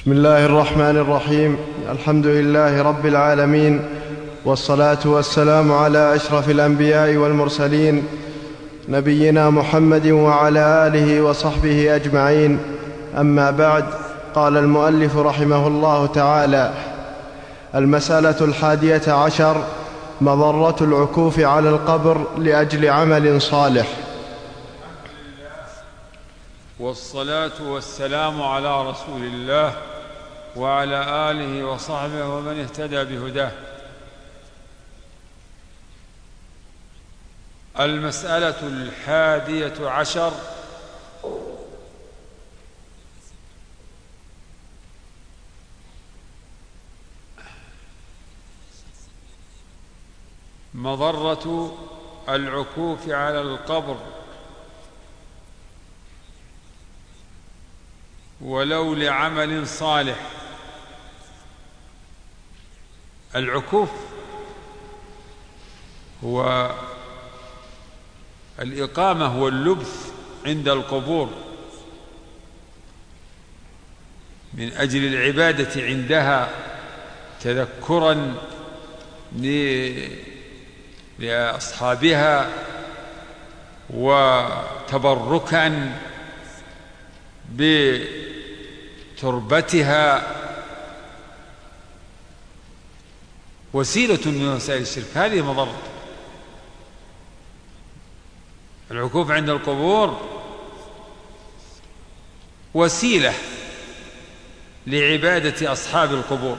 بسم الله الرحمن الرحيم. الحمد لله رب العالمين، والصلاة والسلام على أشرف الأنبياء والمرسلين، نبينا محمد وعلى آله وصحبه أجمعين. أما بعد، قال المؤلف رحمه الله تعالى: المسألة 11، مضرة العكوف على القبر لأجل عمل صالح. والصلاة والسلام على رسول الله وعلى آله وصحبه ومن اهتدى بهداه. المسألة 11، مضرة العكوف على القبر ولو لعمل صالح. العكوف هو الإقامة واللبث عند القبور من أجل العبادة عندها، تذكرا لأصحابها وتبركا بتربتها، وسيلة من وسائل الشرك. هذه مضرة العكوف عند القبور، وسيلة لعبادة أصحاب القبور،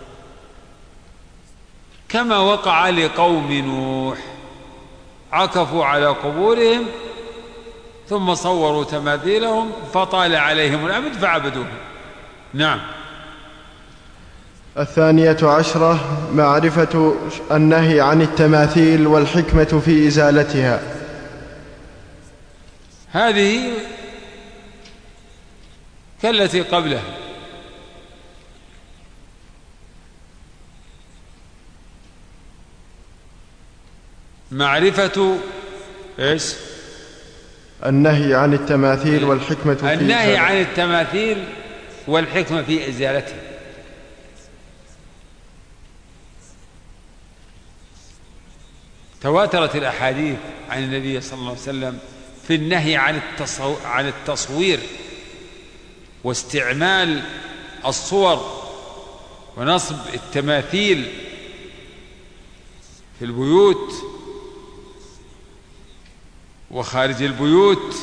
كما وقع لقوم نوح، عكفوا على قبورهم ثم صوروا تماثيلهم فطال عليهم الأمد فعبدوهم. نعم. 12، معرفة النهي عن التماثيل والحكمة في إزالتها. هذه كالتي قبلها، معرفة إيش؟ النهي عن التماثيل والحكمة في إزالتها. النهي عن التماثيل والحكمة في إزالتها. تواترت الأحاديث عن النبي صلى الله عليه وسلم في النهي عن التصوير واستعمال الصور ونصب التماثيل في البيوت وخارج البيوت،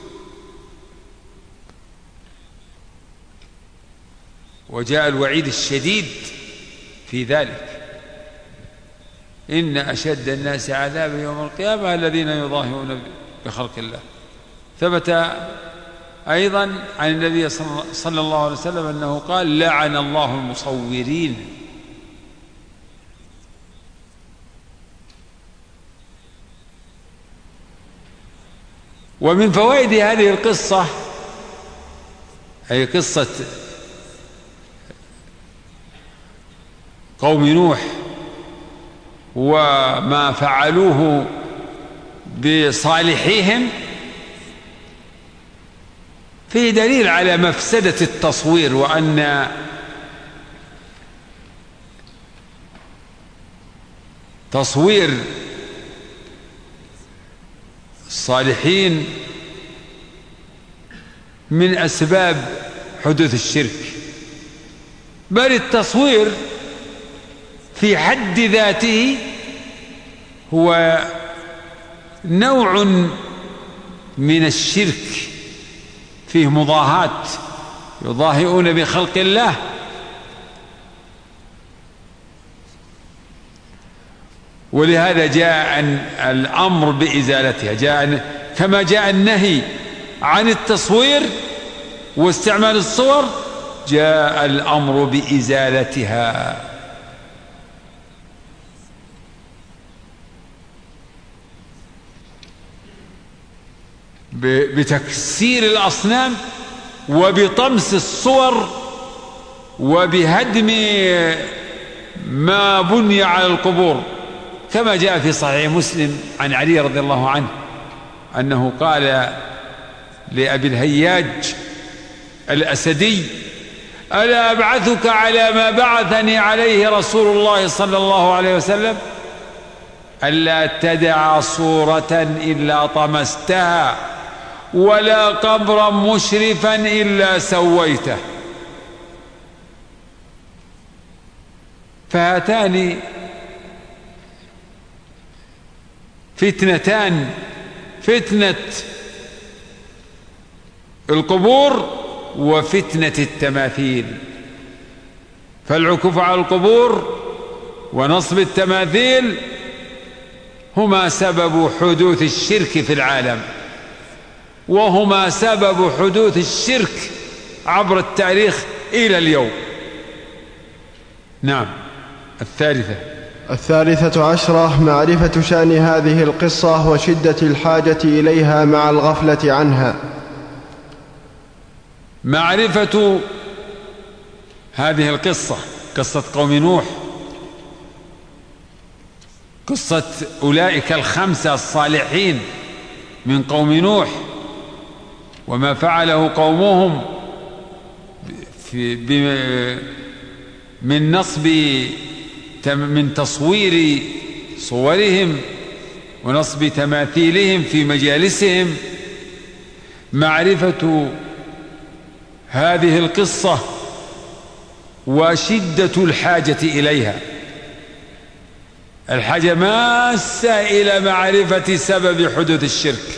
وجاء الوعيد الشديد في ذلك: إن أشد الناس عذابا يوم القيامة الذين يضاهئون بخلق الله. ثبت أيضا عن النبي صلى الله عليه وسلم أنه قال: لعن الله المصورين. ومن فوائد هذه القصة، أي قصة قوم نوح وما فعلوه بصالحيهم، فيه دليل على مفسدة التصوير، وأن تصوير الصالحين من أسباب حدوث الشرك، بل التصوير في حد ذاته هو نوع من الشرك، فيه مضاهاة، يضاهئون بخلق الله. ولهذا جاء الأمر بإزالتها، كما جاء النهي عن التصوير واستعمال الصور، جاء الأمر بإزالتها. بتكسير الأصنام وبطمس الصور وبهدم ما بني على القبور، كما جاء في صحيح مسلم عن علي رضي الله عنه أنه قال لأبي الهياج الأسدي: ألا أبعثك على ما بعثني عليه رسول الله صلى الله عليه وسلم؟ ألا تدع صورة إلا طمستها ولا قبرا مشرفا إلا سويته. فهاتان فتنتان، فتنة القبور وفتنة التماثيل. فالعكوف على القبور ونصب التماثيل هما سبب حدوث الشرك في العالم، وهما سبب حدوث الشرك عبر التاريخ إلى اليوم. نعم. الثالثة عشرة معرفة شأن هذه القصة وشدة الحاجة إليها مع الغفلة عنها. معرفة هذه القصة، قصة قوم نوح، قصة أولئك الخمسة الصالحين من قوم نوح، وما فعله قومهم من تصوير صورهم ونصب تماثيلهم في مجالسهم. معرفة هذه القصة وشدة الحاجة إليها، الحاجة ماسة إلى معرفة سبب حدوث الشرك.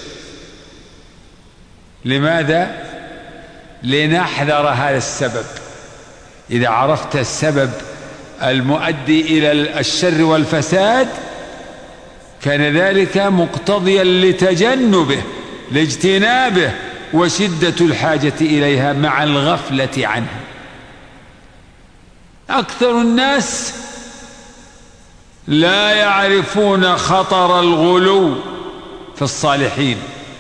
لماذا؟ لنحذر هذا السبب. إذا عرفت السبب المؤدي إلى الشر والفساد كان ذلك مقتضيا لتجنبه، لاجتنابه، وشدة الحاجة إليها مع الغفلة عنها. أكثر الناس لا يعرفون خطر الغلو في الصالحين،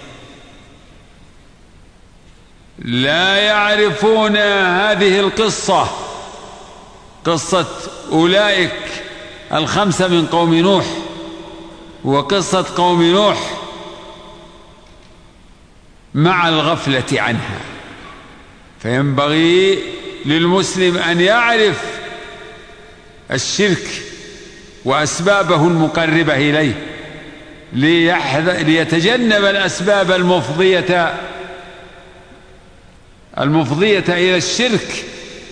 لا يعرفون هذه القصة، قصة أولئك الخمسة من قوم نوح وقصة قوم نوح مع الغفلة عنها. فينبغي للمسلم أن يعرف الشرك وأسبابه المقربة إليه ليتجنب الأسباب المفضية إلى الشرك.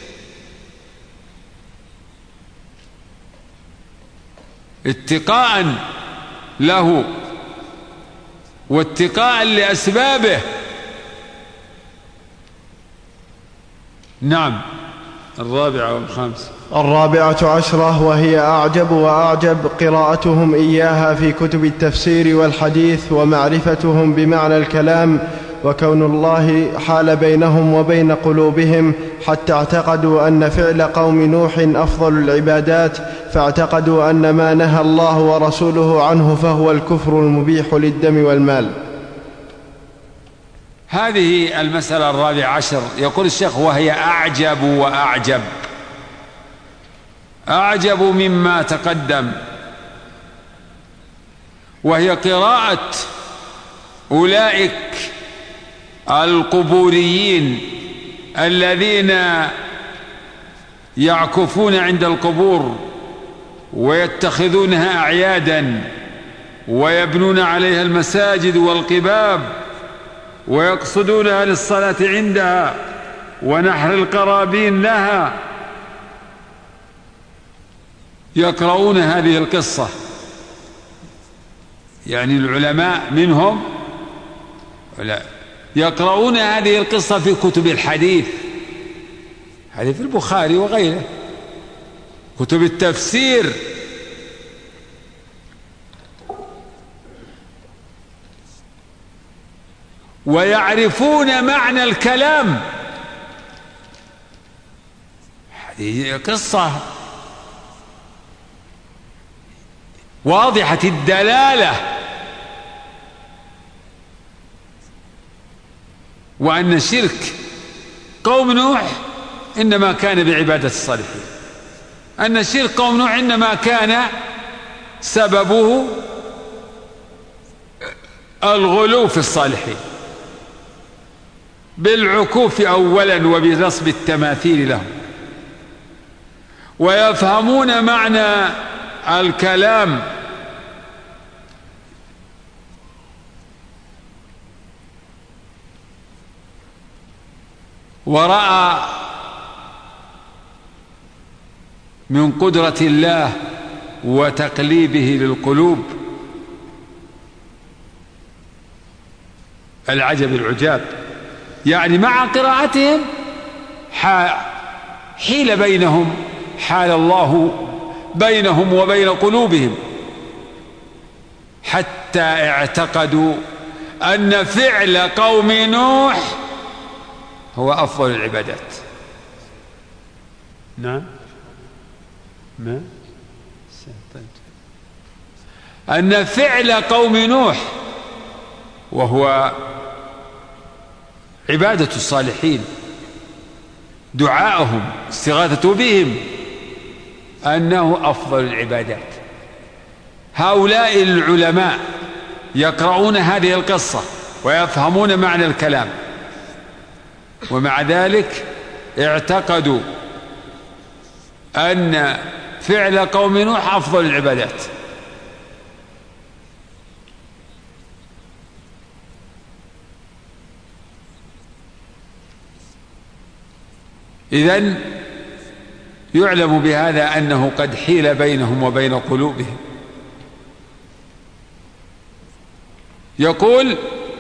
اتقاء له واتقاء لأسبابه. نعم. الرابعة عشرة وهي أعجب وأعجب قراءتهم إياها في كتب التفسير والحديث ومعرفتهم بمعنى الكلام، وكون الله حال بينهم وبين قلوبهم حتى اعتقدوا أن فعل قوم نوح أفضل العبادات، فاعتقدوا أن ما نهى الله ورسوله عنه فهو الكفر المبيح للدم والمال. هذه المسألة الرابعة عشر. يقول الشيخ وهي أعجب وأعجب، أعجب مما تقدم، وهي قراءة أولئك القبوريين الذين يعكفون عند القبور ويتخذونها أعيادا ويبنون عليها المساجد والقباب ويقصدونها للصلاة عندها ونحر القرابين لها. يقرؤون هذه القصة، يعني العلماء منهم يقرؤون هذه القصة في كتب الحديث، حديث البخاري وغيره، كتب التفسير، ويعرفون معنى الكلام. هذه قصة واضحة الدلالة، وأن شرك قوم نوح إنما كان بعبادة الصالحين، أن شرك قوم نوح إنما كان سببه الغلو في الصالحين، بالعكوف أولا وبنصب التماثيل لهم، ويفهمون معنى الكلام ورأى من قدرة الله وتقليبه للقلوب العجب العجاب. يعني مع قراءتهم حيل بينهم، حال الله بينهم وبين قلوبهم، حتى اعتقدوا أن فعل قوم نوح هو أفضل العبادات. نعم، ما أن فعل قوم نوح وهو عبادة الصالحين، دعاءهم، استغاثة بهم، أنه أفضل العبادات. هؤلاء العلماء يقرؤون هذه القصة ويفهمون معنى الكلام، ومع ذلك اعتقدوا أن فعل قوم نوح أفضل العبادات. إذن يعلم بهذا أنه قد حيل بينهم وبين قلوبهم. يقول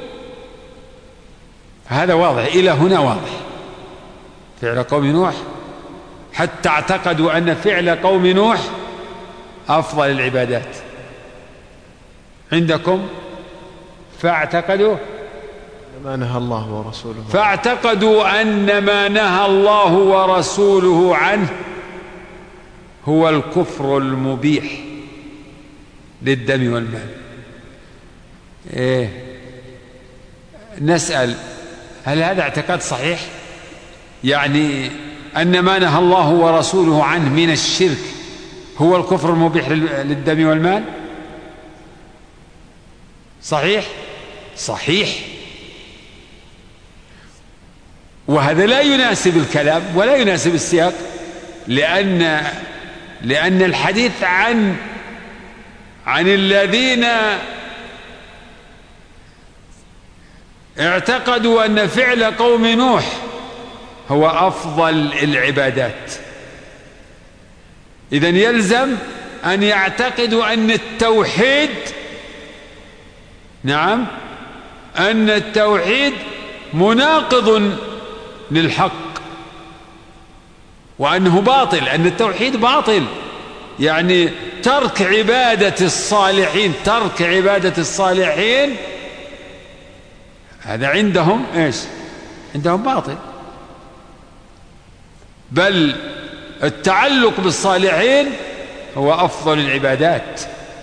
هذا واضح، إلى هنا واضح، فعل قوم نوح حتى اعتقدوا أن فعل قوم نوح أفضل العبادات. عندكم فاعتقدوا ما نهى الله ورسوله، فاعتقدوا أن ما نهى الله ورسوله عنه هو الكفر المبيح للدم والمال. نسأل هل هذا اعتقاد صحيح؟ يعني أن ما نهى الله ورسوله عنه من الشرك هو الكفر المبيح للدم والمال؟ صحيح؟ صحيح. وهذا لا يناسب الكلام ولا يناسب السياق، لأن الحديث عن الذين اعتقدوا أن فعل قوم نوح هو أفضل العبادات. إذن يلزم أن يعتقدوا أن التوحيد، نعم، أن التوحيد مناقض للحق، وأنه باطل، أن التوحيد باطل. يعني ترك عبادة الصالحين، ترك عبادة الصالحين هذا عندهم إيش؟ عندهم باطل. بل التعلق بالصالحين هو أفضل العبادات.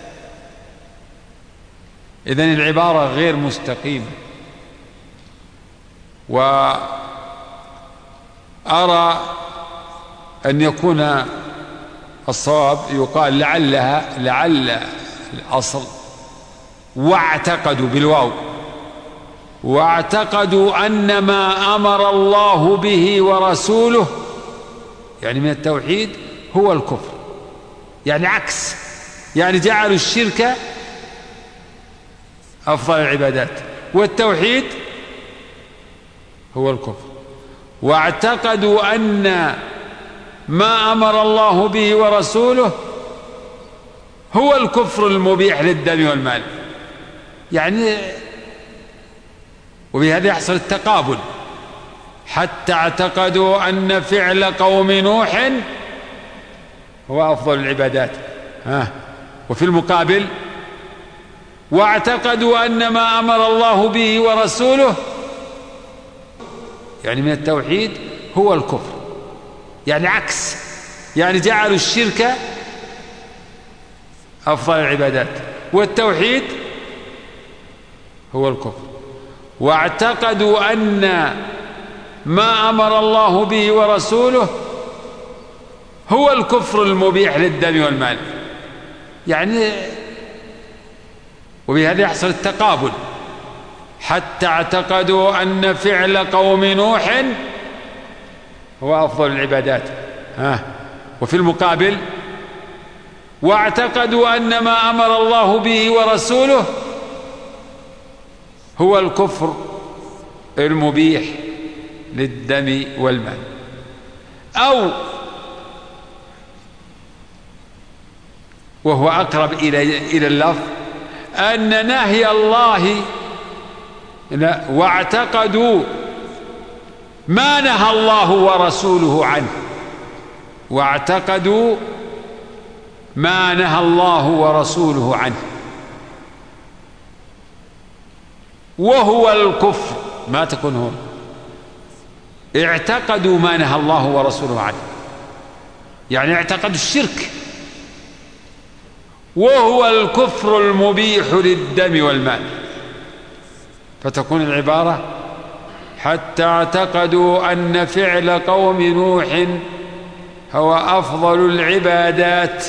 إذن العبارة غير مستقيمة. وأرى أن يكون الصواب يقال لعل الأصل واعتقدوا بالواو، واعتقدوا أن ما أمر الله به ورسوله يعني من التوحيد هو الكفر، يعني عكس، يعني جعلوا الشرك أفضل العبادات والتوحيد هو الكفر. واعتقدوا أن ما أمر الله به ورسوله هو الكفر المبيح للدم والمال. يعني وبهذا يحصل التقابل، حتى اعتقدوا أن فعل قوم نوح هو أفضل العبادات. وفي المقابل واعتقدوا أن ما أمر الله به ورسوله يعني من التوحيد هو الكفر، يعني عكس، يعني جعلوا الشرك أفضل العبادات والتوحيد هو الكفر. واعتقدوا أن ما أمر الله به ورسوله هو الكفر المبيح للدم والمال. يعني وبهذا يحصل التقابل، حتى اعتقدوا أن فعل قوم نوح هو أفضل العبادات. وفي المقابل واعتقدوا أن ما أمر الله به ورسوله هو الكفر المبيح للدم والمال. أو وهو أقرب إلى اللفظ أن نهي الله واعتقدوا ما نهى الله ورسوله عنه، واعتقدوا ما نهى الله ورسوله عنه وهو الكفر. ما تكون هو اعتقدوا ما نهى الله ورسوله عنه، يعني اعتقدوا الشرك، وهو الكفر المبيح للدم والمال. فتكون العبارة حتى اعتقدوا أن فعل قوم نوح هو أفضل العبادات،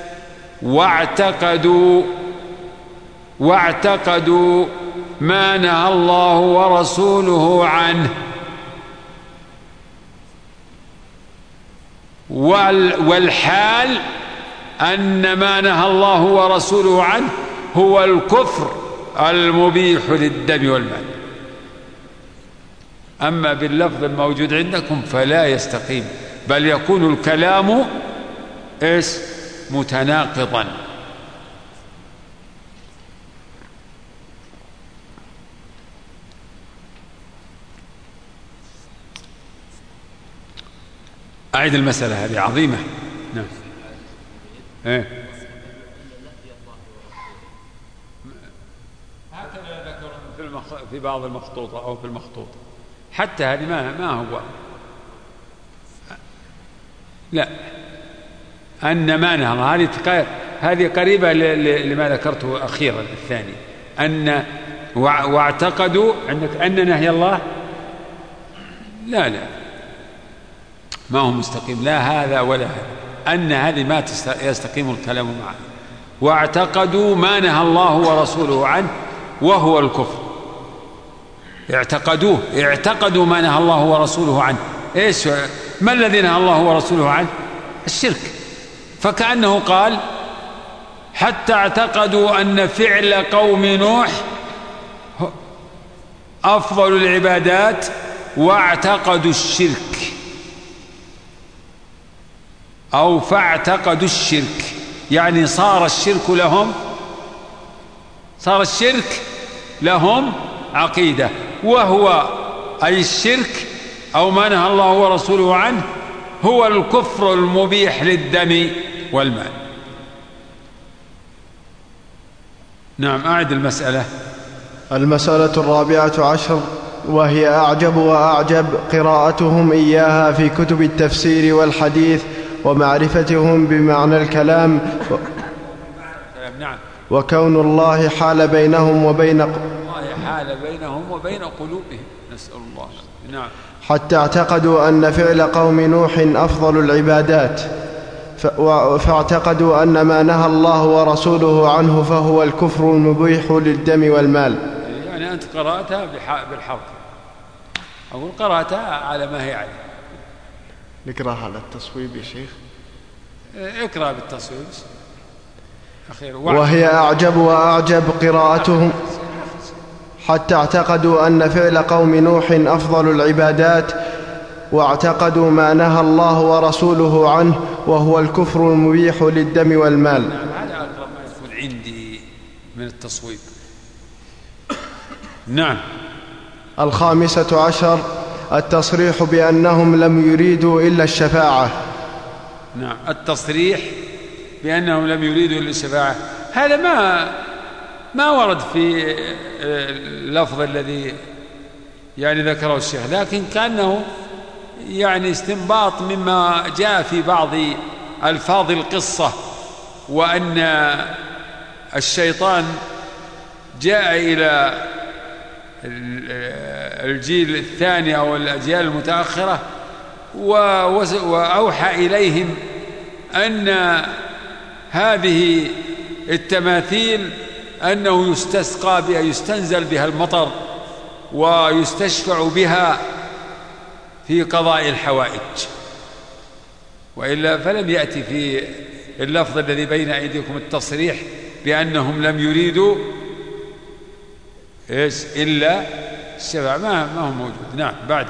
واعتقدوا ما نهى الله ورسوله عنه، والحال أن ما نهى الله ورسوله عنه هو الكفر المبيح للدم والمال. أما باللفظ الموجود عندكم فلا يستقيم، بل يكون الكلام متناقضا. أعيد المسألة هذه عظيمة. نعم. هكذا ذكر في بعض المخطوطة أو في المخطوطة. حتى هذه ما هو لا أن ما نهى، هذه قريبة لما ذكرته أخيرا الثاني، أن واعتقدوا عندك أن نهي الله لا ما هو مستقيم، لا هذا ولا هذا، أن هذه ما يستقيم الكلام معه. واعتقدوا ما نهى الله ورسوله عنه وهو الكفر. اعتقدوا ما نهى الله ورسوله عنه. ما الذي نهى الله ورسوله عنه؟ الشرك. فكأنه قال حتى اعتقدوا أن فعل قوم نوح أفضل العبادات واعتقدوا الشرك، أو فاعتقدوا الشرك، يعني صار الشرك لهم عقيدة، وهو أي الشرك أو ما نهى الله ورسوله عنه هو الكفر المبيح للدم والمال. نعم. أعد المسألة. المسألة 14، وهي أعجب وأعجب قراءتهم إياها في كتب التفسير والحديث ومعرفتهم بمعنى الكلام نعم. وكون الله حال بينهم وبين قلوبهم، نسأل الله. نعم. حتى اعتقدوا أن فعل قوم نوح أفضل العبادات، فاعتقدوا أن ما نهى الله ورسوله عنه فهو الكفر المبيح للدم والمال. يعني أنت قرأتها بالحرف، أقول قرأتها على ما هي عليه. نقرأها على التصويب يا شيخ. اقرأ بالتصويب. وهي أعجب وأعجب قراءتهم حتى اعتقدوا أن فعل قوم نوح أفضل العبادات، واعتقدوا ما نهى الله ورسوله عنه وهو الكفر المبيح للدم والمال. نعم. هذا أقرب ما يكون عندي من التصويب. نعم. 15 التصريح بأنهم لم يريدوا إلا الشفاعة. نعم. التصريح بأنهم لم يريدوا إلا الشفاعة هذا ما ورد في اللفظ الذي يعني ذكره الشيخ، لكن كأنه يعني استنباط مما جاء في بعض ألفاظ القصة، وأن الشيطان جاء إلى الجيل الثاني أو الأجيال المتأخرة وأوحى إليهم أن هذه التماثيل أنه يستسقى بها، يستنزل بها المطر ويستشفع بها في قضاء الحوائج، وإلا فلم يأتي في اللفظ الذي بين أيديكم التصريح بأنهم لم يريدوا إلا الشفاعة، ما هو موجود. نعم. بعد.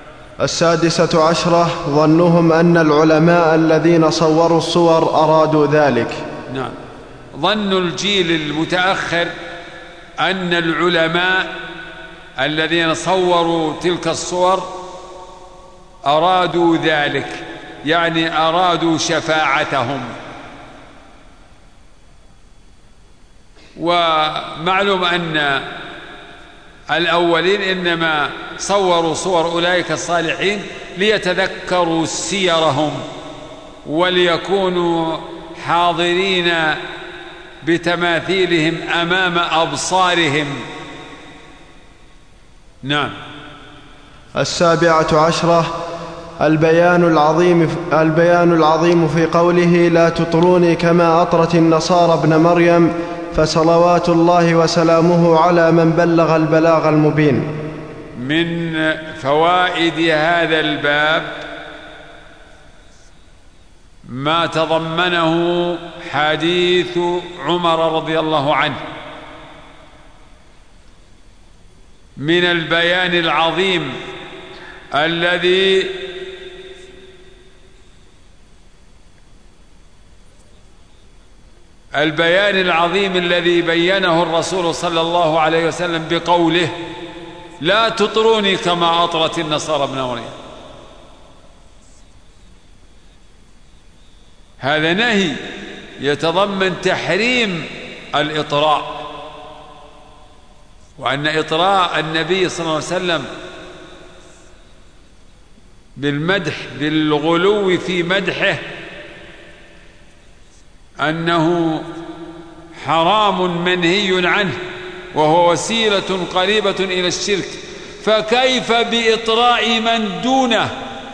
16 ظنهم أن العلماء الذين صوروا الصور أرادوا ذلك. نعم. ظن الجيل المتأخر أن العلماء الذين صوروا تلك الصور أرادوا ذلك، يعني أرادوا شفاعتهم. ومعلوم أن الأولين إنما صوروا صور أولئك الصالحين ليتذكروا سيرهم وليكونوا حاضرين بتماثيلهم أمام أبصارهم. نعم. 17 البيان العظيم في قوله لا تطروني كما أطرت النصارى ابن مريم فصلوات الله وسلامه على من بلغ البلاغ المبين. من فوائد هذا الباب ما تضمنه حديث عمر رضي الله عنه من البيان العظيم الذي بينه الرسول صلى الله عليه وسلم بقوله لا تطروني كما أطرت النصارى ابن مريم. هذا نهي يتضمن تحريم الإطراء، وأن إطراء النبي صلى الله عليه وسلم بالمدح بالغلو في مدحه أنه حرام منهي عنه وهو وسيلة قريبة إلى الشرك، فكيف بإطراء من دونه؟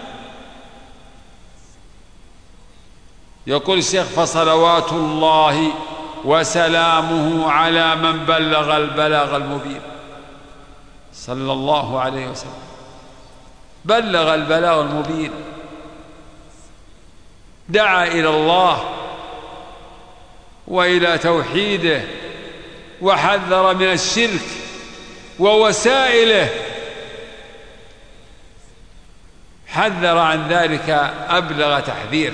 يقول الشيخ فصلوات الله وسلامه على من بلغ البلاغ المبين. صلى الله عليه وسلم بلغ البلاغ المبين، دعا إلى الله وإلى توحيده وحذر من الشرك ووسائله، حذر عن ذلك أبلغ تحذير.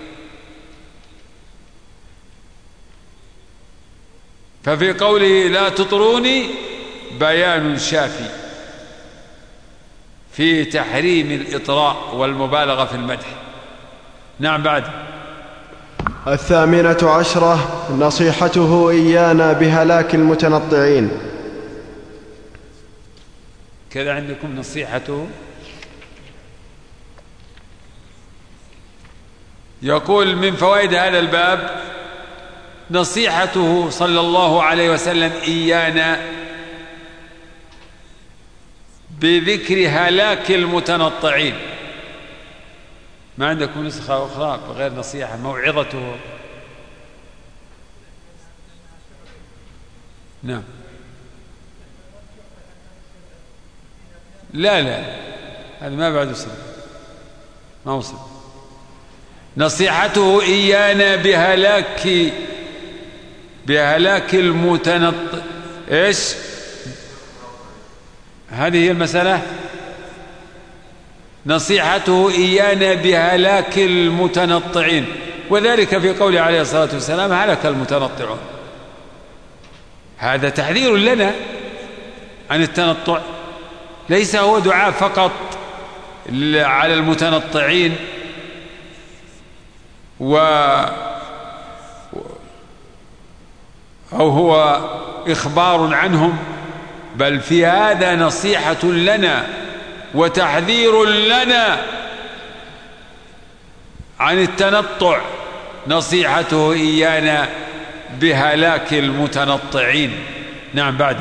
ففي قوله لا تطروني بيان شافي في تحريم الإطراء والمبالغة في المدح. نعم. بعد. 18 نصيحته إيانا بهلاك المتنطعين. كذا عندكم نصيحته. يقول من فوائد هذا الباب نصيحته صلى الله عليه وسلم إيانا بذكر هلاك المتنطعين. ما عندكم نسخة أخرى بغير نصيحة؟ موعظته. نعم. لا هذا ما بعد وصل، ما وصل. نصيحته إيانا بهلاك المتنطع. إيش هذه هي المسألة؟ نصيحته إيانا بهلاك المتنطعين، وذلك في قوله عليه الصلاة والسلام هلك المتنطعون. هذا تحذير لنا عن التنطع، ليس هو دعاء فقط على المتنطعين أو هو إخبار عنهم، بل في هذا نصيحة لنا وتحذير لنا عن التنطع. نصيحته إيانا بهلاك المتنطعين. نعم. بعد.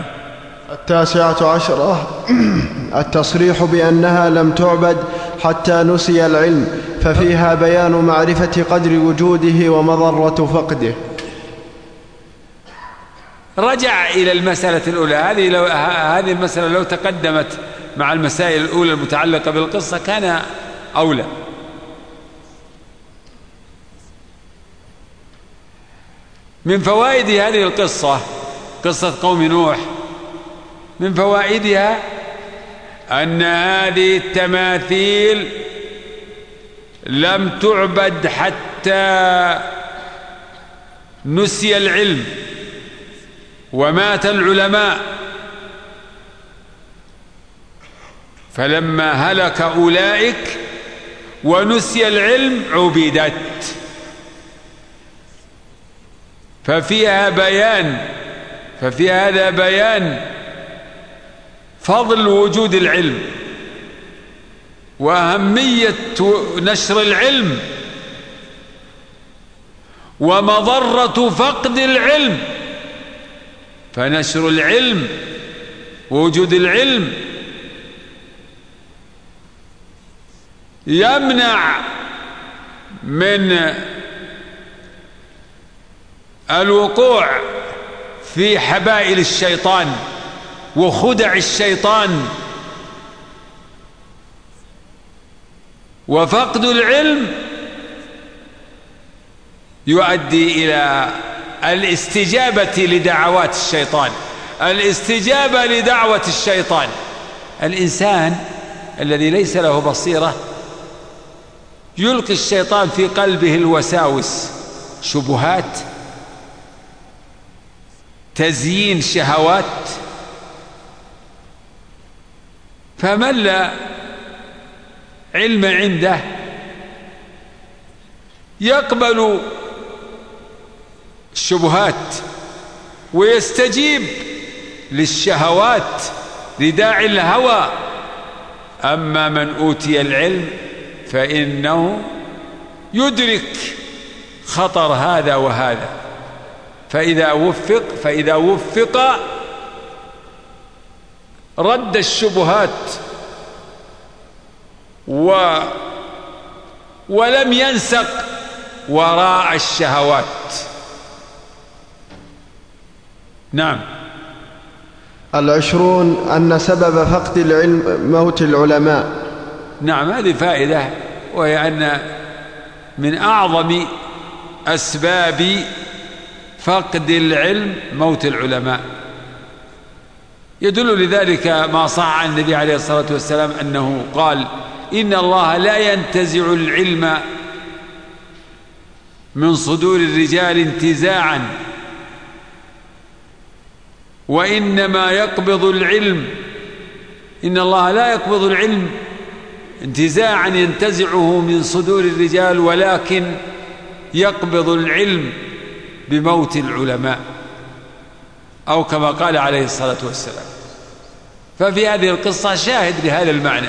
19 التصريح بأنها لم تعبد حتى نسي العلم، ففيها بيان معرفة قدر وجوده ومضرة فقده. رجع إلى المسألة الأولى. هذه المسألة لو تقدمت مع المسائل الأولى المتعلقة بالقصة كان أولى. من فوائد هذه القصة، قصة قوم نوح، من فوائدها أن هذه التماثيل لم تعبد حتى نسي العلم ومات العلماء، فلما هلك أولئك ونسي العلم عبدت. ففي هذا بيان فضل وجود العلم وأهمية نشر العلم ومضرة فقد العلم. فنشر العلم ووجود العلم يمنع من الوقوع في حبائل الشيطان وخدع الشيطان. وفقد العلم يؤدي إلى الاستجابة لدعوات الشيطان، الاستجابة لدعوة الشيطان. الإنسان الذي ليس له بصيرة يلقي الشيطان في قلبه الوساوس، شبهات، تزيين شهوات، فمن لا علم عنده يقبل الشبهات ويستجيب للشهوات لداعي الهوى. أما من أوتي العلم فإنه يدرك خطر هذا وهذا، فإذا وفق رد الشبهات ولم ينسق وراء الشهوات. نعم. 20 أن سبب فقد العلم موت العلماء. نعم، هذه فائدة، وهي أن من أعظم أسباب فقد العلم موت العلماء. يدل لذلك ما صح عن النبي عليه الصلاة والسلام أنه قال: إن الله لا ينتزع العلم من صدور الرجال انتزاعا، وإنما يقبض العلم، إن الله لا يقبض العلم انتزاعا ينتزعه من صدور الرجال، ولكن يقبض العلم بموت العلماء، أو كما قال عليه الصلاة والسلام. ففي هذه القصة شاهد لهذا المعنى،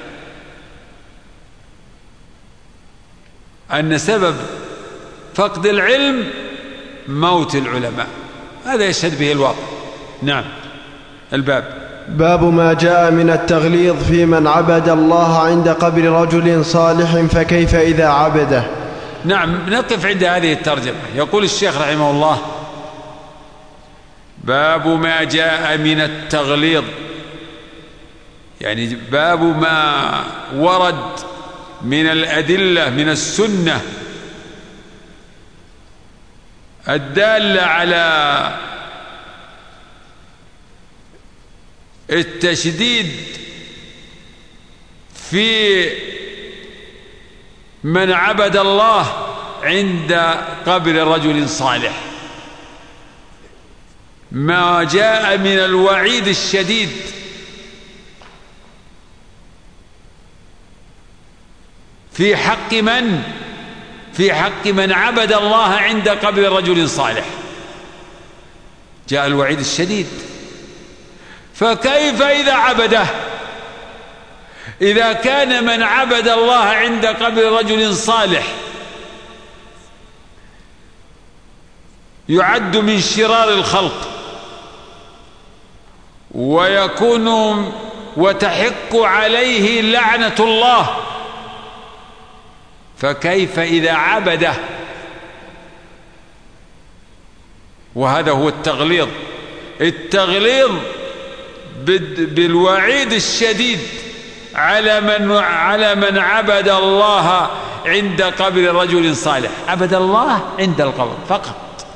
أن سبب فقد العلم موت العلماء، هذا يشهد به الواقع. نعم. باب ما جاء من التغليظ في من عبد الله عند قبر رجل صالح فكيف إذا عبده. نعم، نقف عند هذه الترجمة. يقول الشيخ رحمه الله: باب ما جاء من التغليظ، يعني باب ما ورد من الأدلة من السنة الدالة على التشديد في من عبد الله عند قبر رجل صالح، ما جاء من الوعيد الشديد في حق من عبد الله عند قبر رجل صالح، جاء الوعيد الشديد. فكيف إذا عبده؟ إذا كان من عبد الله عند قبر رجل صالح يعد من شرار الخلق ويكون وتحق عليه لعنة الله، فكيف إذا عبده؟ وهذا هو التغليظ التغليظ بالوعيد الشديد على من عبد الله عند قبر رجل صالح. عبد الله عند القبر فقط.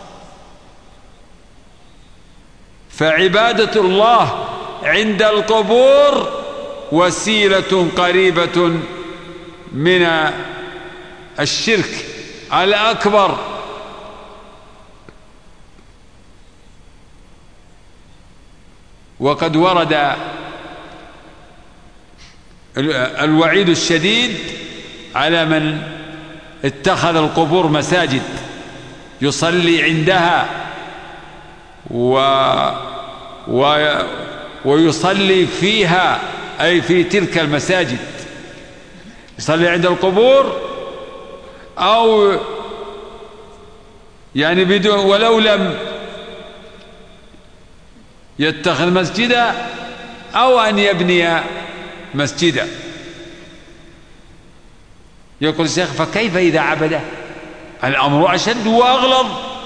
فعبادة الله عند القبور وسيلة قريبة من الشرك الأكبر. وقد ورد الوعيد الشديد على من اتخذ القبور مساجد يصلي عندها ويصلي فيها، أي في تلك المساجد، يصلي عند القبور أو يعني بدون، ولو لم يتخذ مسجدا أو أن يبني مسجدا. يقول الشيخ: فكيف إذا عبده؟ الأمر أشد وأغلظ.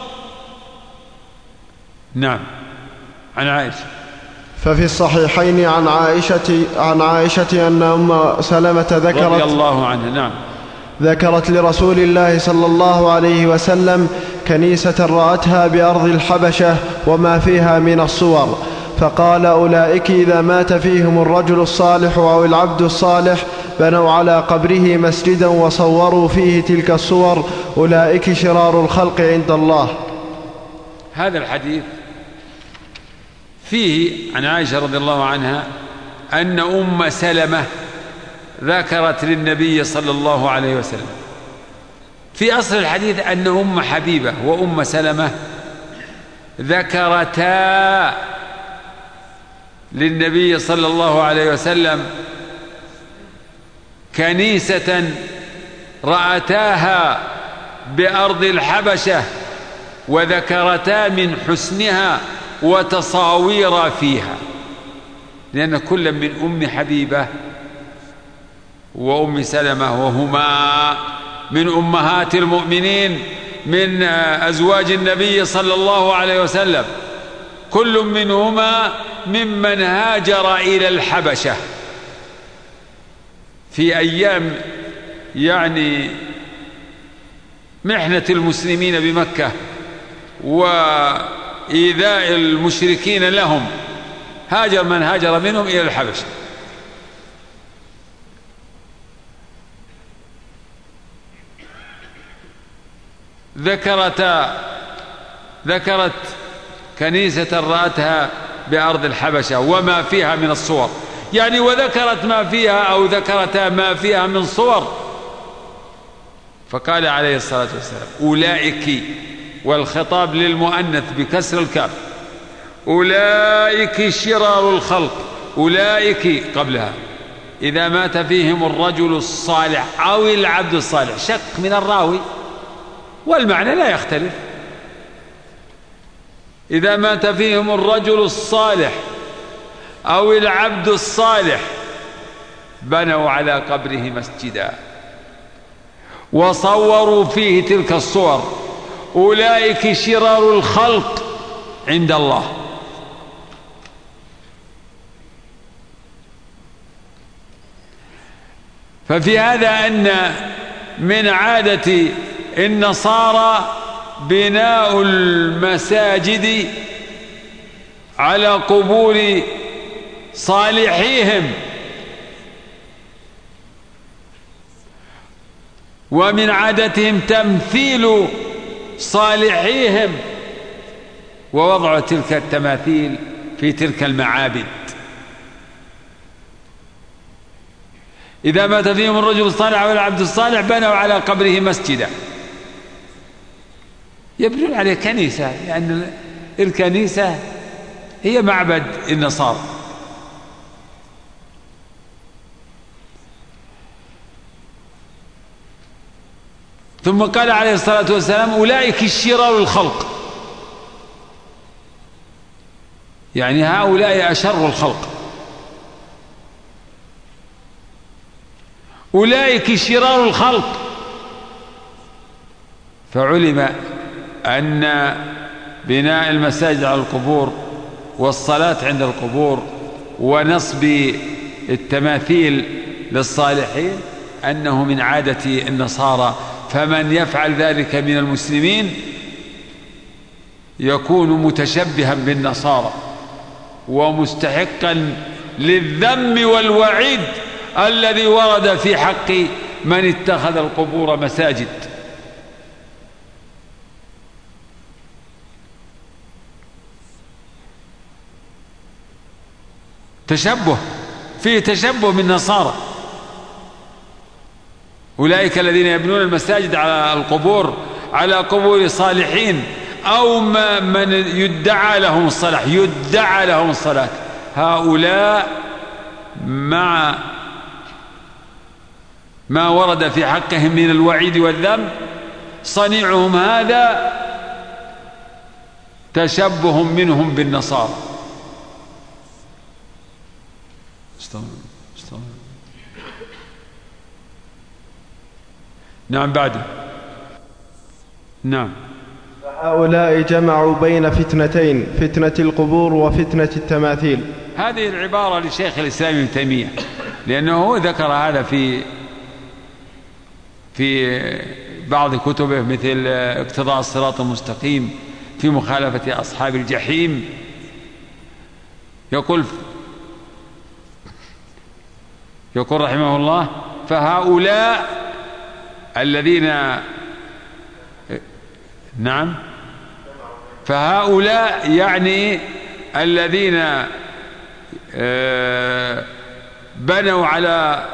نعم. عن عائشة: ففي الصحيحين عن عائشة أن أم سلمة رضي الله عنها نعم ذكرت لرسول الله صلى الله عليه وسلم كنيسة رأتها بأرض الحبشة وما فيها من الصور، فقال: أولئك إذا مات فيهم الرجل الصالح أو العبد الصالح بنوا على قبره مسجدا وصوروا فيه تلك الصور، أولئك شرار الخلق عند الله. هذا الحديث فيه عن عائشة رضي الله عنها أن أم سلمة ذكرت للنبي صلى الله عليه وسلم، في أصل الحديث أن أم حبيبة وأم سلمة ذكرتا للنبي صلى الله عليه وسلم كنيسة رأتاها بأرض الحبشة وذكرتا من حسنها وتصاوير فيها، لأن كل من أم حبيبة وأم سلمة وهما من أمهات المؤمنين من أزواج النبي صلى الله عليه وسلم، كل منهما ممن هاجر إلى الحبشة في أيام يعني محنة المسلمين بمكة وإيذاء المشركين لهم، هاجر من هاجر منهم إلى الحبشة. ذكرت كنيسة رأتها بأرض الحبشة وما فيها من الصور، يعني وذكرت ما فيها أو ذكرتا ما فيها من صور. فقال عليه الصلاة والسلام: أولئك، والخطاب للمؤنث بكسر الكاف، أولئك شرار الخلق. أولئك قبلها إذا مات فيهم الرجل الصالح أو العبد الصالح، شك من الراوي والمعنى لا يختلف. إذا مات فيهم الرجل الصالح أو العبد الصالح بنوا على قبره مسجدا وصوروا فيه تلك الصور، أولئك شرار الخلق عند الله. ففي هذا أن من عادة النصارى بناء المساجد على قبور صالحيهم، ومن عادتهم تمثيل صالحيهم ووضع تلك التماثيل في تلك المعابد. إذا مات فيهم الرجل الصالح أو العبد الصالح بنوا على قبره مسجدا، يبنون عليه كنيسة، لأن يعني الكنيسة هي معبد النصارى. ثم قال عليه الصلاة والسلام: أولئك شرار الخلق، يعني هؤلاء أشر الخلق. أولئك شرار الخلق. فعلم أن بناء المساجد على القبور والصلاة عند القبور ونصب التماثيل للصالحين أنه من عادة النصارى، فمن يفعل ذلك من المسلمين يكون متشبها بالنصارى ومستحقا للذم والوعيد الذي ورد في حق من اتخذ القبور مساجد. تشبه، فيه تشبه بالنصارى. أولئك الذين يبنون المساجد على القبور، على قبور صالحين أو من يدعى لهم الصلاح، يدعى لهم الصلاة، هؤلاء مع ما ورد في حقهم من الوعيد والذم صنيعهم هذا تشبه منهم بالنصارى. نعم بعده. نعم. هؤلاء جمعوا بين فتنتين، فتنة القبور وفتنة التماثيل. هذه العبارة لشيخ الإسلام ابن تيمية، لأنه ذكر هذا في بعض كتبه مثل اقتضاء الصراط المستقيم في مخالفة أصحاب الجحيم. يقول رحمه الله: فهؤلاء الذين نعم فهؤلاء يعني الذين بنوا على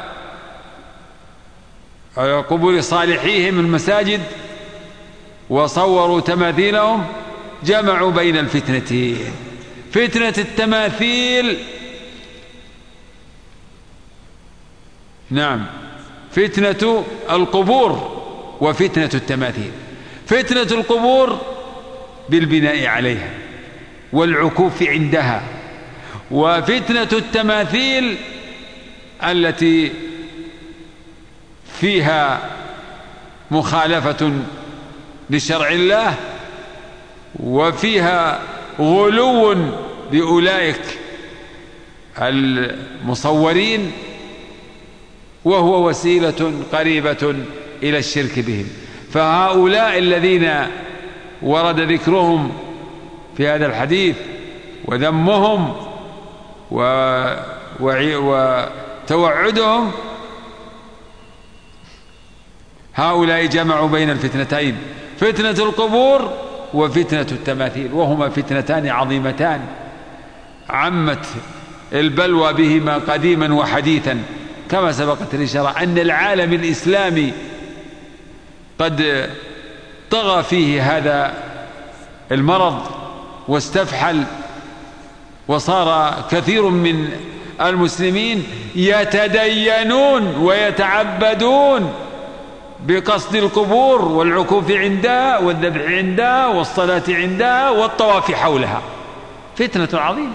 قبور صالحيهم المساجد وصوروا تماثيلهم جمعوا بين الفتنتين، فتنة التماثيل، نعم، فتنة القبور وفتنة التماثيل. فتنة القبور بالبناء عليها والعكوف عندها، وفتنة التماثيل التي فيها مخالفة لشرع الله وفيها غلو بأولئك المصورين، وهو وسيلة قريبة إلى الشرك بهم. فهؤلاء الذين ورد ذكرهم في هذا الحديث وذمهم وتوعدهم، هؤلاء جمعوا بين الفتنتين، فتنة القبور وفتنة التماثيل، وهما فتنتان عظيمتان عمت البلوى بهما قديما وحديثا، كما سبقت الإشارة أن العالم الإسلامي قد طغى فيه هذا المرض واستفحل، وصار كثير من المسلمين يتدينون ويتعبدون بقصد القبور والعكوف عندها والذبح عندها والصلاة عندها والطواف حولها، فتنة عظيمة.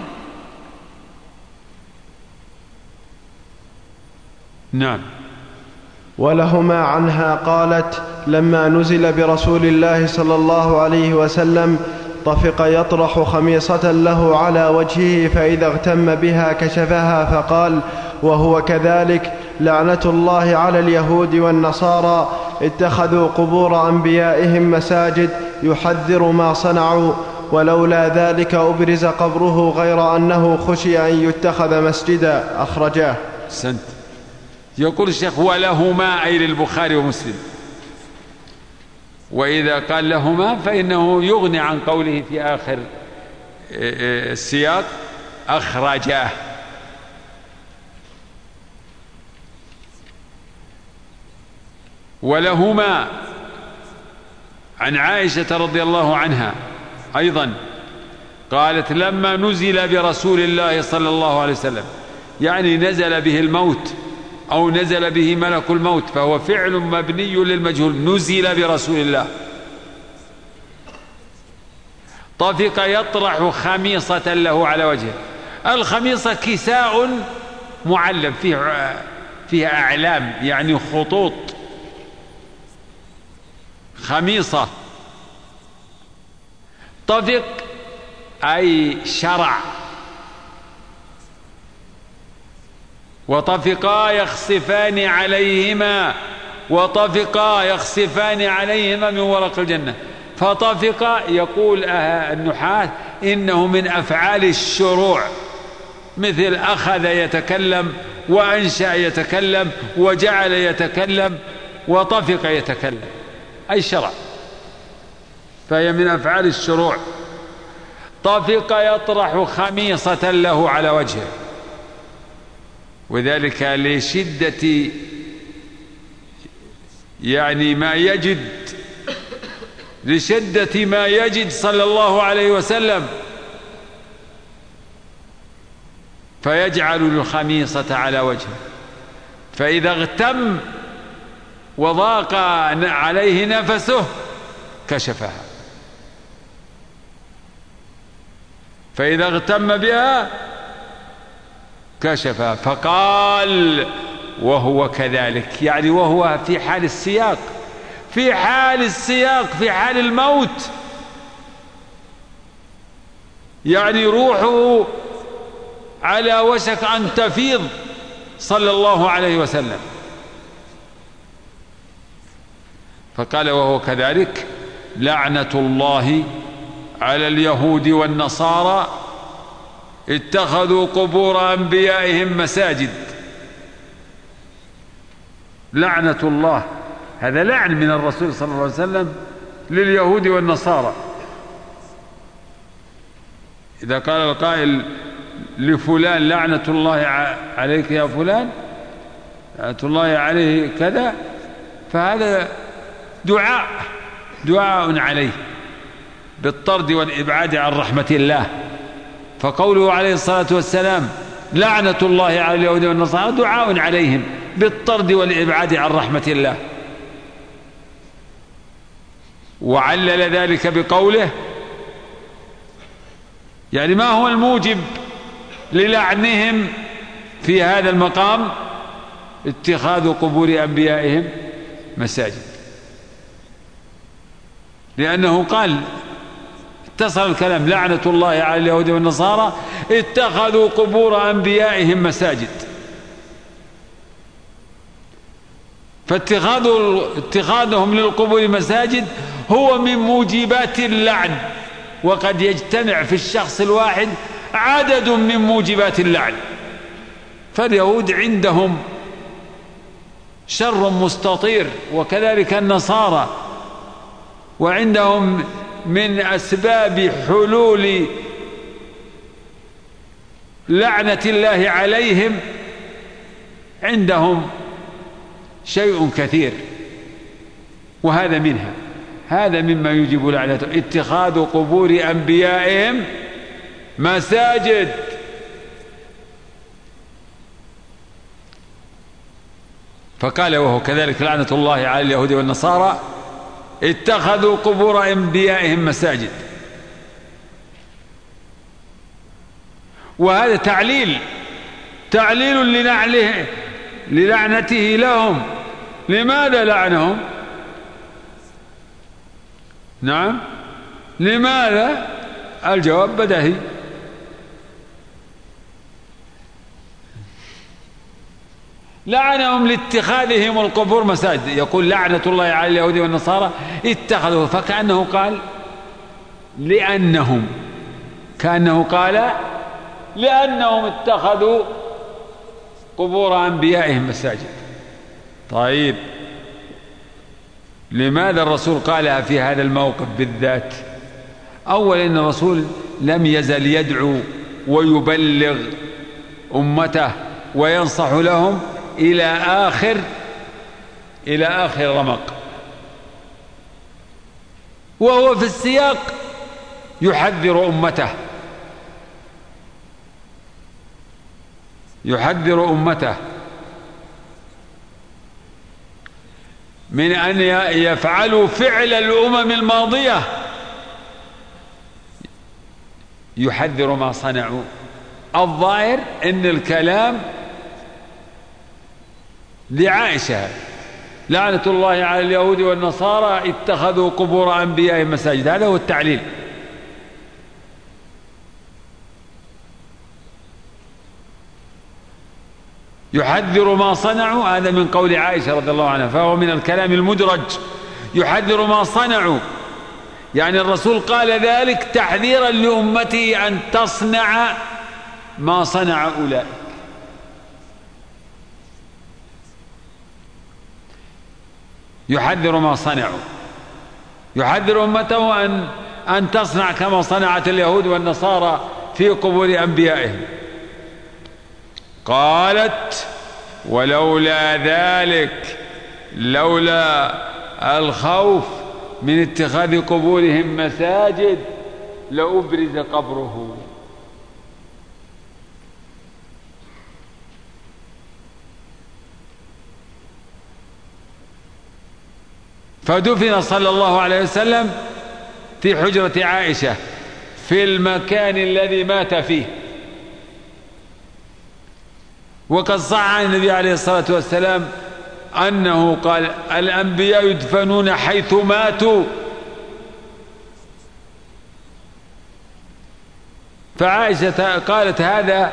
نعم. ولهما عنها قالت: لما نزل برسول الله صلى الله عليه وسلم طفق يطرح خميصة له على وجهه، فإذا اغتم بها كشفها، فقال وهو كذلك: لعنة الله على اليهود والنصارى اتخذوا قبور أنبيائهم مساجد، يحذر ما صنعوا، ولولا ذلك أبرز قبره غير أنه خشي أن يتخذ مسجدا. أخرجاه. سنت. يقول الشيخ: ولهما أي للبخاري ومسلم، وإذا قال لهما فإنه يغني عن قوله في آخر السياق أخرجاه. ولهما عن عائشة رضي الله عنها أيضا قالت: لما نزل برسول الله صلى الله عليه وسلم، يعني نزل به الموت أو نزل به ملك الموت، فهو فعل مبني للمجهول، نزل برسول الله. طفق يطرح خميصة له على وجهه. الخميصة كساء معلم فيها أعلام، يعني خطوط، خميصة. طفق أي شرع. وطفقا يخصفان عليهما من ورق الجنة. فطفق يقول النحاة إنه من أفعال الشروع، مثل أخذ يتكلم، وأنشأ يتكلم، وجعل يتكلم، وطفق يتكلم، أي شرع، فهي من أفعال الشروع. طفق يطرح خميصة له على وجهه، وذلك لشدة ما يجد صلى الله عليه وسلم، فيجعل الخميصة على وجهه، فإذا اغتم وضاق عليه نفسه كشفها، فإذا اغتم بها كشفها. فقال وهو كذلك، يعني وهو في حال السياق، في حال الموت، يعني روحه على وشك أن تفيض صلى الله عليه وسلم. فقال وهو كذلك لعنة الله على اليهود والنصارى اتخذوا قبور أنبيائهم مساجد. لعنة الله، هذا لعن من الرسول صلى الله عليه وسلم لليهود والنصارى. إذا قال القائل لفلان لعنة الله عليك يا فلان، لعنة الله عليه كذا، فهذا دعاء عليه بالطرد والإبعاد عن رحمة الله. فقوله عليه الصلاة والسلام لعنة الله على اليهود والنصارى دعاء عليهم بالطرد والإبعاد عن رحمة الله. وعلل ذلك بقوله، يعني ما هو الموجب للعنهم في هذا المقام؟ اتخاذ قبور أنبيائهم مساجد، لأنه قال اتصل الكلام لعنة الله على اليهود والنصارى اتخذوا قبور أنبيائهم مساجد. فاتخاذهم للقبور مساجد هو من موجبات اللعن، وقد يجتمع في الشخص الواحد عدد من موجبات اللعن. فاليهود عندهم شر مستطير، وكذلك النصارى، وعندهم من أسباب حلول لعنة الله عليهم عندهم شيء كثير، وهذا منها، هذا مما يجب لعنته، اتخاذ قبور أنبيائهم مساجد. فقال وهو كذلك لعنة الله على اليهود والنصارى اتخذوا قبور أنبيائهم مساجد. وهذا تعليل للعنته لهم. لماذا لعنهم؟ نعم، لماذا؟ الجواب بديهي، لعنهم لاتخاذهم القبور مساجد. يقول لعنة الله على اليهود والنصارى اتخذوا، فكأنه قال لأنهم اتخذوا قبور أنبيائهم مساجد. طيب، لماذا الرسول قالها في هذا الموقف بالذات؟ أولا إن الرسول لم يزل يدعو ويبلغ أمته وينصح لهم إلى آخر رمق، وهو في السياق يحذر أمته من أن يفعلوا فعل الأمم الماضية، يحذر ما صنعوا. الظاهر أن الكلام لعائشة، لعنة الله على اليهود والنصارى اتخذوا قبور أنبيائهم مساجد، هذا هو التعليل. يحذر ما صنعوا، هذا من قول عائشة رضي الله عنها، فهو من الكلام المدرج. يحذر ما صنعوا، يعني الرسول قال ذلك تحذيرا لأمته أن تصنع ما صنع أولئك. يحذر ما صنعوا، يحذر أمته أن تصنع كما صنعت اليهود والنصارى في قبور أنبيائهم. قالت: ولولا ذلك، لولا الخوف من اتخاذ قبورهم مساجد لأبرز قبره. فدفن صلى الله عليه وسلم في حجرة عائشة في المكان الذي مات فيه. وقد صح عن النبي عليه الصلاة والسلام أنه قال: الأنبياء يدفنون حيث ماتوا. فعائشة قالت هذا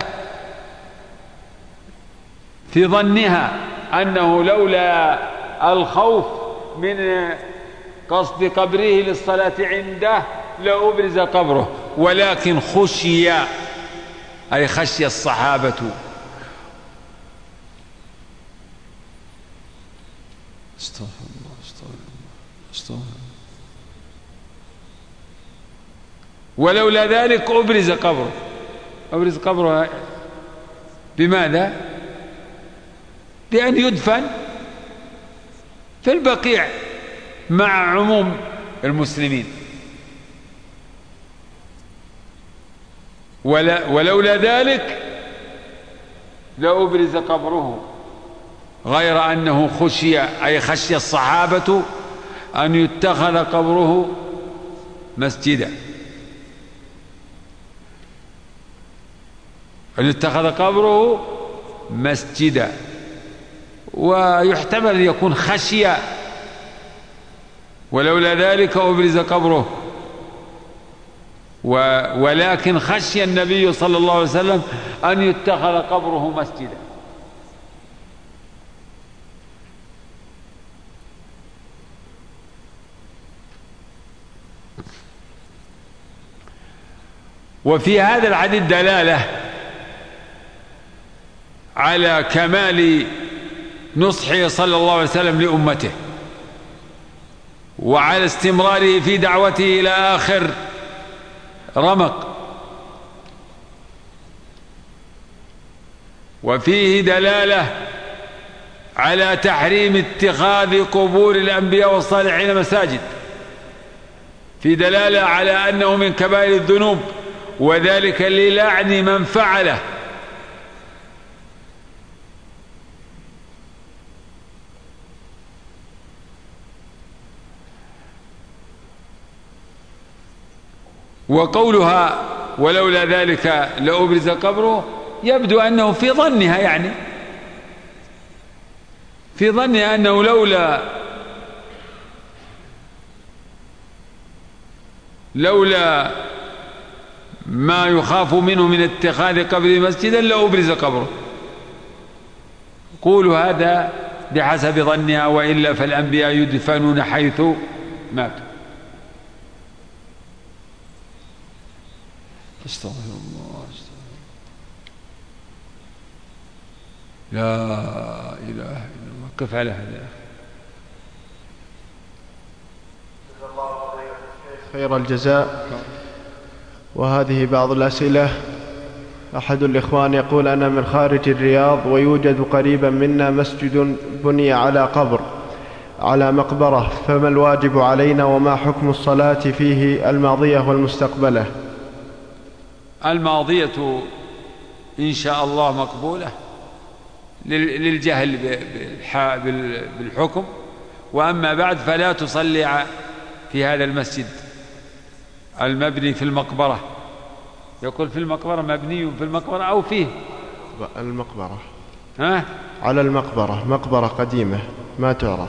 في ظنها أنه لولا الخوف من قصد قبره للصلاة عنده لأبرز قبره، ولكن خشي، أي خشي الصحابة. استغفر الله استغفر الله استغفر الله. ولولا ذلك أبرز قبره. أبرز قبره بماذا؟ بأن يدفن في البقيع مع عموم المسلمين. ولولا ذلك لأبرز قبره، غير أنه خشي، أي خشي الصحابة أن يتخذ قبره مسجدا، أن يتخذ قبره مسجدا. ويحتمل أن يكون خشية، ولولا ذلك أبرز قبره، ولكن خشي النبي صلى الله عليه وسلم أن يتخذ قبره مسجدا. وفي هذا الحديث دلالة على كمال نصحه صلى الله عليه وسلم لأمته، وعلى استمراره في دعوته إلى آخر رمق. وفيه دلالة على تحريم اتخاذ قبور الأنبياء والصالحين مساجد، في دلالة على أنه من كبائر الذنوب، وذلك للعن من فعله. وقولها ولولا ذلك لأبرز قبره يبدو أنه في ظنها، يعني في ظنها أنه لولا ما يخاف منه من اتخاذ قبر مسجدا لأبرز قبره. قولوا هذا بحسب ظنها، وإلا فالأنبياء يدفنون حيث ماتوا. استغفر الله استغفر. لا إله إلا الله. كف على هذا. خير الجزاء. وهذه بعض الأسئلة. أحد الإخوان يقول: أنا من خارج الرياض، ويوجد قريبا منا مسجد بني على قبر على مقبرة، فما الواجب علينا، وما حكم الصلاة فيه الماضية والمستقبلة؟ الماضية إن شاء الله مقبولة للجهل بالحكم، وأما بعد فلا تصلي في هذا المسجد المبني في المقبرة. يقول في المقبرة، مبني في المقبرة أو فيه المقبرة، على المقبرة، مقبرة قديمة ما تعرف،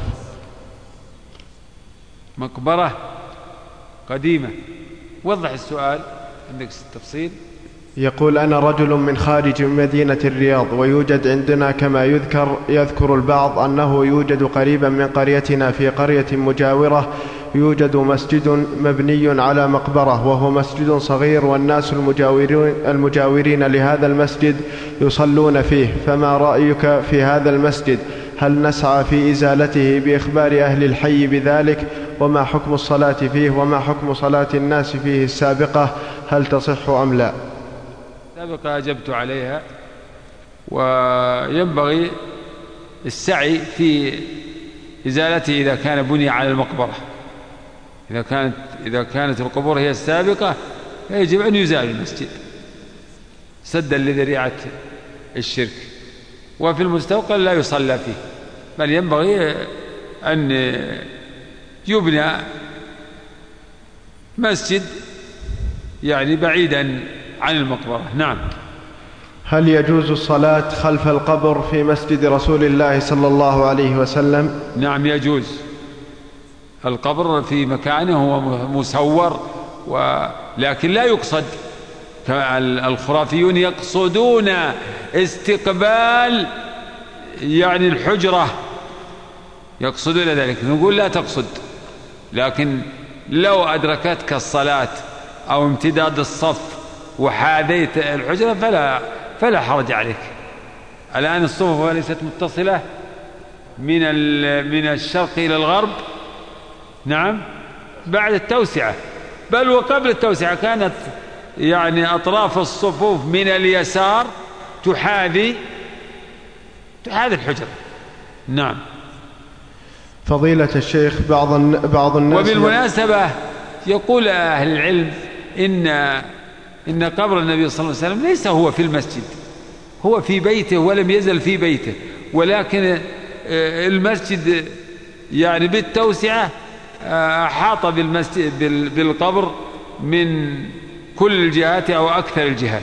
مقبرة قديمة. وضح السؤال، عندك التفصيل. يقول: أنا رجل من خارج مدينة الرياض، ويوجد عندنا كما يذكر البعض أنه يوجد قريبا من قريتنا في قرية مجاورة يوجد مسجد مبني على مقبرة، وهو مسجد صغير، والناس المجاورين لهذا المسجد يصلون فيه، فما رأيك في هذا المسجد؟ هل نسعى في إزالته بإخبار أهل الحي بذلك؟ وما حكم الصلاة فيه؟ وما حكم صلاة الناس فيه السابقة؟ هل تصح أم لا؟ سابقا أجبت عليها، وينبغي السعي في إزالته إذا كان بني على المقبرة. إذا كانت القبور هي السابقة يجب أن يزال المسجد سدا لذريعة الشرك، وفي المستوقل لا يصلى فيه، بل ينبغي أن يبنى مسجد يعني بعيدا عن المقبرة. نعم. هل يجوز الصلاة خلف القبر في مسجد رسول الله صلى الله عليه وسلم؟ نعم يجوز. القبر في مكانه هو مسور، لكن لا يقصد. الخرافيون يقصدون استقبال يعني الحجرة، يقصدون ذلك، نقول لا تقصد. لكن لو أدركتك الصلاة أو امتداد الصف وحاذيت الحجرة فلا حرج عليك. الآن الصفوف ليست متصلة من الشرق إلى الغرب، نعم، بعد التوسعة، بل وقبل التوسعة كانت يعني أطراف الصفوف من اليسار تحاذي الحجرة. نعم. فضيلة الشيخ، بعض الناس، وبالمناسبة يقول أهل العلم إن قبر النبي صلى الله عليه وسلم ليس هو في المسجد، هو في بيته ولم يزل في بيته، ولكن المسجد يعني بالتوسعة أحاط بالقبر من كل الجهات أو أكثر الجهات،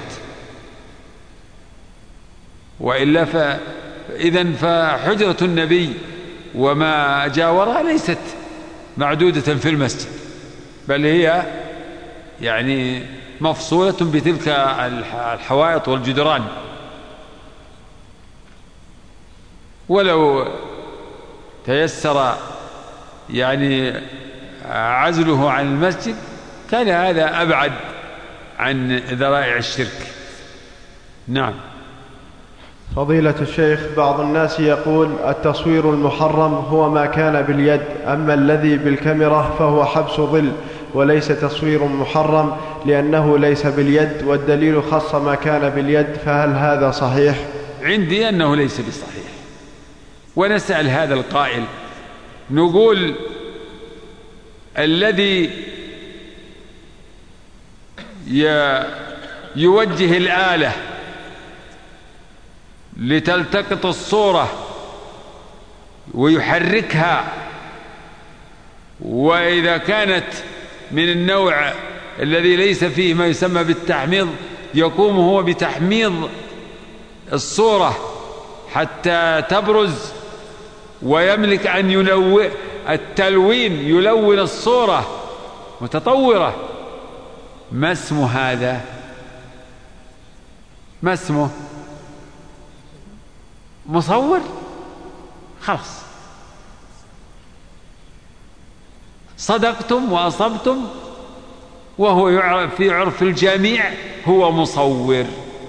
وإلا إذن فحجرة النبي وما جاورها ليست معدودة في المسجد، بل هي يعني مفصولة بتلك الحوائط والجدران. ولو تيسر يعني عزله عن المسجد كان هذا أبعد عن ذرائع الشرك. نعم. فضيلة الشيخ، بعض الناس يقول التصوير المحرم هو ما كان باليد، أما الذي بالكاميرا فهو حبس ظل وليس تصوير محرم لأنه ليس باليد، والدليل خص ما كان باليد، فهل هذا صحيح؟ عندي أنه ليس بصحيح. ونسأل هذا القائل نقول الذي يوجه الآلة لتلتقط الصورة ويحركها، وإذا كانت من النوع الذي ليس فيه ما يسمى بالتحميض يقوم هو بتحميض الصورة حتى تبرز، ويملك أن يلون الصورة متطورة. ما اسم هذا؟ ما اسمه؟ مصور. خلاص، صدقتم وأصبتم، وهو يعرف في عرف الجميع هو مصور.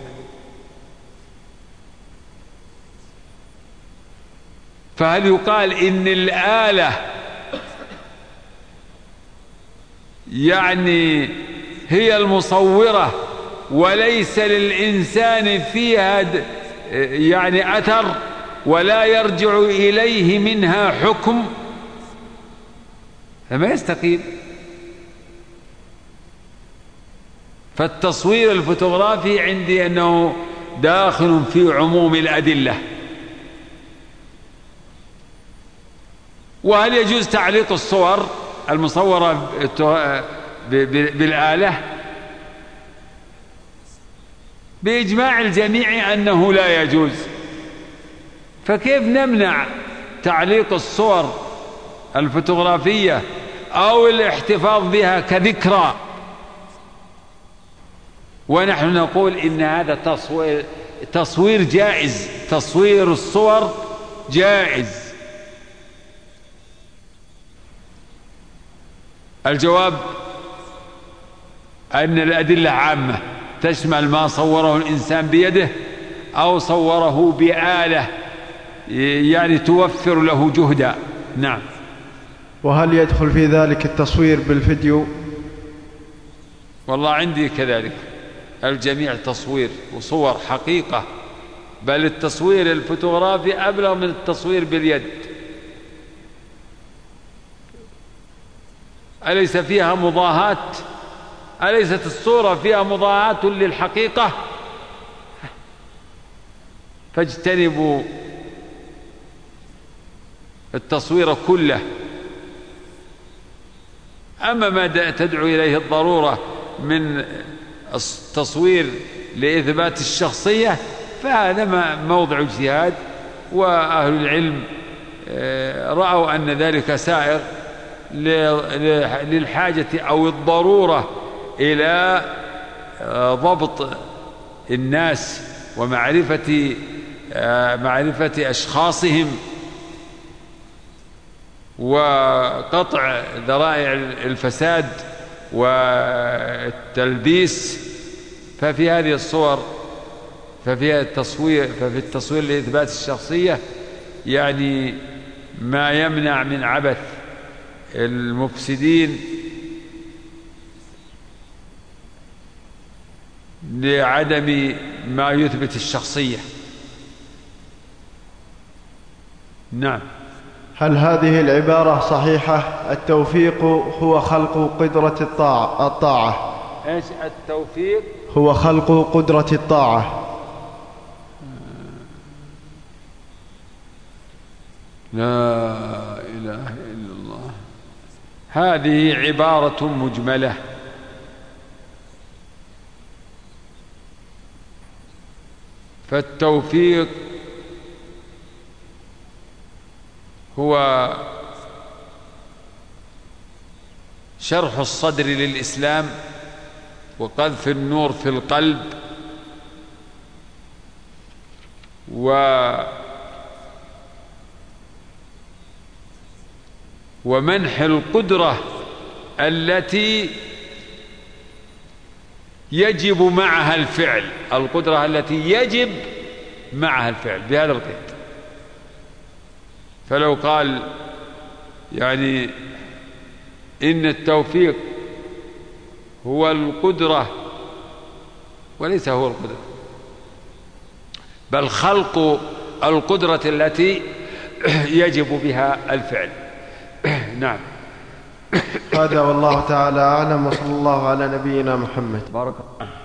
فهل يقال إن الآلة يعني هي المصورة وليس للإنسان فيها يعني أثر ولا يرجع إليه منها حكم؟ فما يستقيم. فالتصوير الفوتوغرافي عندي أنه داخل في عموم الأدلة. وهل يجوز تعليق الصور المصورة بالآلة؟ بإجماع الجميع أنه لا يجوز. فكيف نمنع تعليق الصور الفوتوغرافية أو الاحتفاظ بها كذكرى؟ ونحن نقول إن هذا تصوير جائز، تصوير الصور جائز. الجواب أن الأدلة عامة تشمل ما صوره الإنسان بيده أو صوره بآلة يعني توفر له جهدا. نعم. وهل يدخل في ذلك التصوير بالفيديو؟ والله عندي كذلك، الجميع تصوير وصور حقيقة، بل التصوير الفوتوغرافي أبلغ من التصوير باليد. أليس فيها مضاهاة؟ أليست الصورة فيها مضاهاة للحقيقة؟ فاجتنبوا التصوير كله. أما ما تدعو إليه الضرورة من التصوير لإثبات الشخصية فهذا موضع اجتهاد، وأهل العلم رأوا أن ذلك سائغ للحاجة أو الضرورة إلى ضبط الناس ومعرفة أشخاصهم وقطع ذرائع الفساد والتلبيس. ففي هذه الصور ففي التصوير لإثبات الشخصية يعني ما يمنع من عبث المفسدين لعدم ما يثبت الشخصية. نعم. هل هذه العبارة صحيحة؟ التوفيق هو خلق قدرة الطاعة. ايش التوفيق؟ هو خلق قدرة الطاعة. لا إله إلا الله. هذه عبارة مجملة، فالتوفيق هو شرح الصدر للإسلام وقذف النور في القلب ومنح القدرة التي يجب معها الفعل، القدرة التي يجب معها الفعل بهذا القيد. فلو قال يعني إن التوفيق هو القدرة، وليس هو القدرة، بل خلق القدرة التي يجب بها الفعل. نعم. هذا والله تعالى أعلم، وصلى الله على نبينا محمد. بارك الله.